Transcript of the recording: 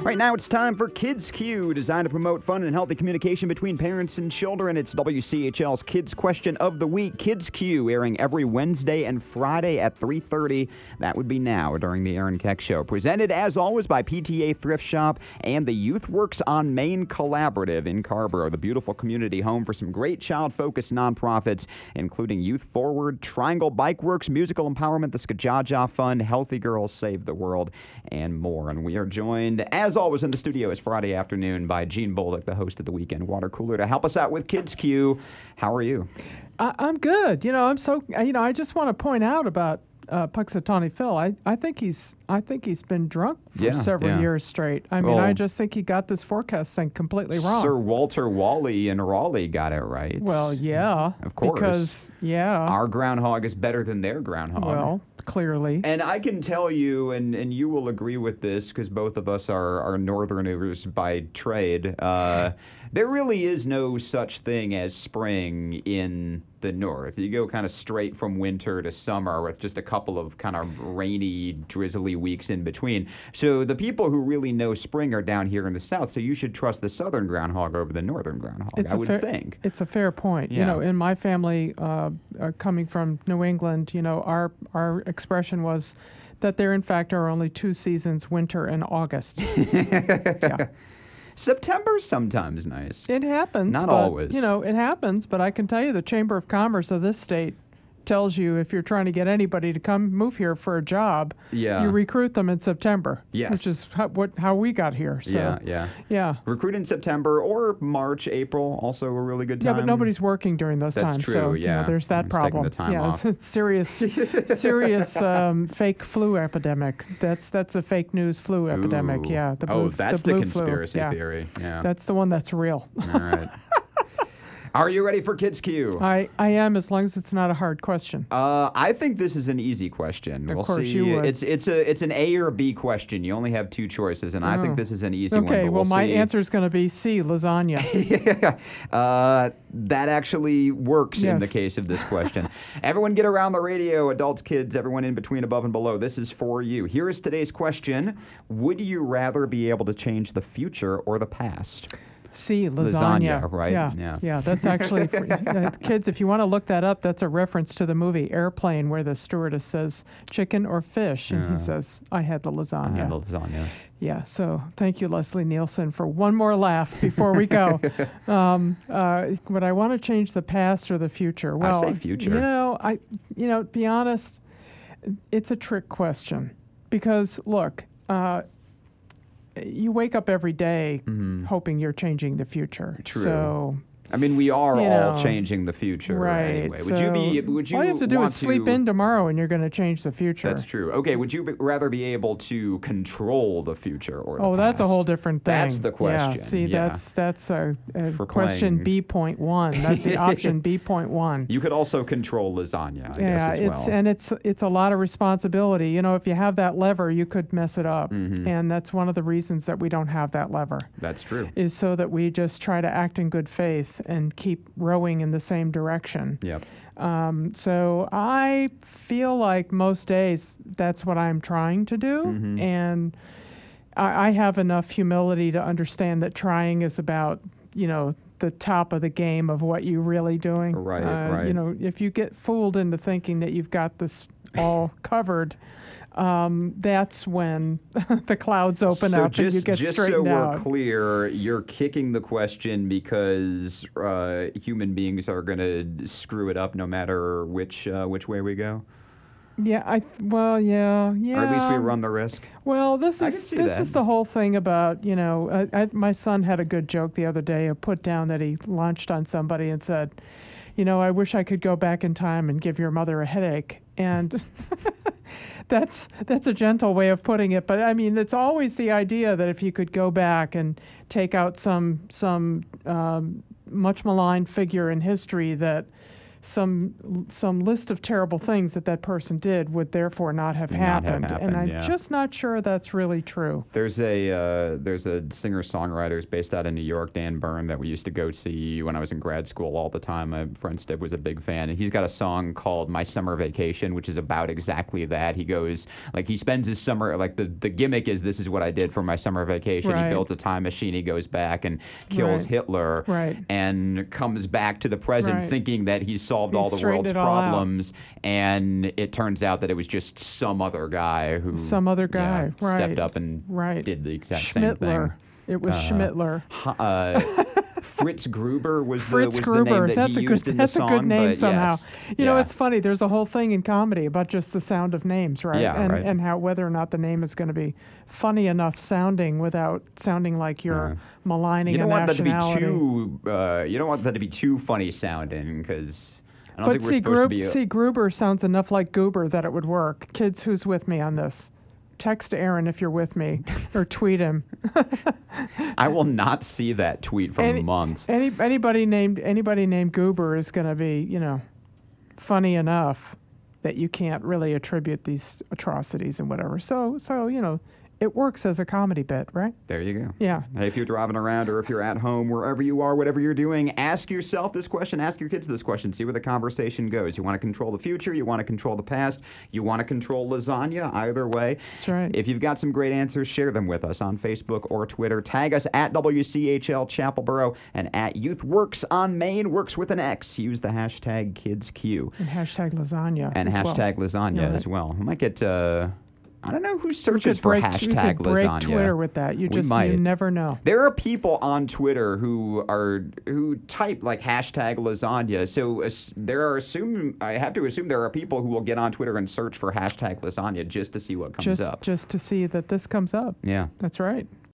Right now, it's time for Kids Q, designed to promote fun and healthy communication between parents and children. It's WCHL's Kids Question of the Week. Kids Q, airing every Wednesday and Friday at 3:30. That would be now during the Aaron Keck Show. Presented, as always, by PTA Thrift Shop and the Youth Works on Main Collaborative in Carborough, the beautiful community home for some great child-focused nonprofits, including Youth Forward, Triangle Bike Works, Musical Empowerment, the Skajaja Fund, Healthy Girls Save the World, and more. And we are joined, as always, in the studio is Friday afternoon by Gene Bolduc, the host of the Weekend Water Cooler, to help us out with Kids Q. How are you? I'm good. I just want to point out about Punxsutawney Phil. I think he's been drunk for several years straight. I just think he got this forecast thing completely wrong. Sir Walter Wally in Raleigh got it right. Well, yeah. Of course. Because, our groundhog is better than their groundhog. Well, clearly. And I can tell you, and you will agree with this because both of us are Northerners by trade, there really is no such thing as spring in the North. You go kind of straight from winter to summer with just a couple of kind of rainy, drizzly weeks in between. So the people who really know spring are down here in the South, so you should trust the southern groundhog over the northern groundhog, I would think. It's a fair point. Yeah. In my family, coming from New England, our expression was that there, in fact, are only two seasons, winter and August. Yeah. September's sometimes nice. It happens. Not always. It happens, but I can tell you the Chamber of Commerce of this state tells you if you're trying to get anybody to come move here for a job, you recruit them in September. Yes. Which is how we got here. So, yeah. Recruit in September or March, April, also a really good time. Yeah, but nobody's working during those times. That's true, so, yeah. There's that problem. Taking the time off. It's serious fake flu epidemic. That's a fake news flu epidemic. Yeah. That's the blue conspiracy flu. theory. Yeah. That's the one that's real. All right. Are you ready for Kids Q? I am, as long as it's not a hard question. I think this is an easy question. Of we'll course see. you would. It's an A or B question. You only have two choices, and I think this is an easy one. Okay, But my see. answer is going to be C, lasagna. That actually works in the Yes. case of this question. Everyone get around the radio, adults, kids, everyone in between, above and below. This is for you. Here is today's question. Would you rather be able to change the future or the past? C, lasagna. Right? Yeah, that's actually, kids, if you want to look that up, that's a reference to the movie Airplane where the stewardess says, chicken or fish? And he says, I had the lasagna. I had the lasagna. Yeah, so thank you, Leslie Nielsen, for one more laugh before we go. Would I want to change the past or the future? Well, I say future. To be honest, it's a trick question because, look, you wake up every day hoping you're changing the future. True. So, we are all changing the future right. anyway. So Would you all you have to do want is sleep in tomorrow and you're going to change the future. That's true. Okay, would you rather be able to control the future or the past? That's a whole different thing. That's the question. Yeah, see, that's a For question playing. B.1. That's the option B.1. You could also control lasagna, I guess, as well. It's a lot of responsibility. If you have that lever, you could mess it up. And that's one of the reasons that we don't have that lever. That's true. Is so that we just try to act in good faith and keep rowing in the same direction. Yep. So I feel like most days that's what I'm trying to do. And I have enough humility to understand that trying is about, the top of the game of what you're really doing. Right, right. If you get fooled into thinking that you've got this all covered, that's when the clouds open up and you get straightened out. Just so we're clear, you're kicking the question because human beings are going to screw it up no matter which way we go? Yeah, Or at least we run the risk? Well, this is the whole thing about, my son had a good joke the other day, a put down that he launched on somebody and said, I wish I could go back in time and give your mother a headache. And that's a gentle way of putting it. But, it's always the idea that if you could go back and take out some much maligned figure in history that some list of terrible things that person did would therefore not have happened. And I'm just not sure that's really true. There's a singer-songwriter based out of New York, Dan Byrne, that we used to go see when I was in grad school all the time. My friend Steve was a big fan, and he's got a song called My Summer Vacation, which is about exactly that. He goes, like, he spends his summer, like, the gimmick is, this is what I did for my summer vacation. He builds a time machine, he goes back and kills Hitler, and comes back to the present thinking that he's solved all the world's problems, and it turns out that it was just some other guy who stepped up and did the exact same thing. It was Schmittler. Fritz Gruber was the Gruber. name that he used in the song. That's a good name somehow. Yes. You know, it's funny. There's a whole thing in comedy about just the sound of names, right? Yeah, and how whether or not the name is going to be funny enough sounding without sounding like you're maligning a nationality. You don't want that to be too funny sounding, because I don't think we're supposed to be... Gruber sounds enough like Goober that it would work. Kids, who's with me on this? Text Aaron if you're with me, or tweet him. I will not see that tweet for months. Anybody named Goober is going to be, you know, funny enough that you can't really attribute these atrocities and whatever. So you know, it works as a comedy bit, right? There you go. Yeah. Hey, if you're driving around or if you're at home, wherever you are, whatever you're doing, ask yourself this question, ask your kids this question, see where the conversation goes. You want to control the future, you want to control the past, you want to control lasagna, either way. That's right. If you've got some great answers, share them with us on Facebook or Twitter. Tag us at WCHL Chapelboro and at YouthWorks on Main, works with an X. Use the hashtag KidsQ. And hashtag lasagna. And hashtag lasagna as well. We might get... I don't know who searches for hashtag lasagna. Break Twitter with that. You never know. There are people on Twitter who type like hashtag lasagna. So I have to assume there are people who will get on Twitter and search for hashtag lasagna just to see what comes up. Just to see that this comes up. Yeah. That's right.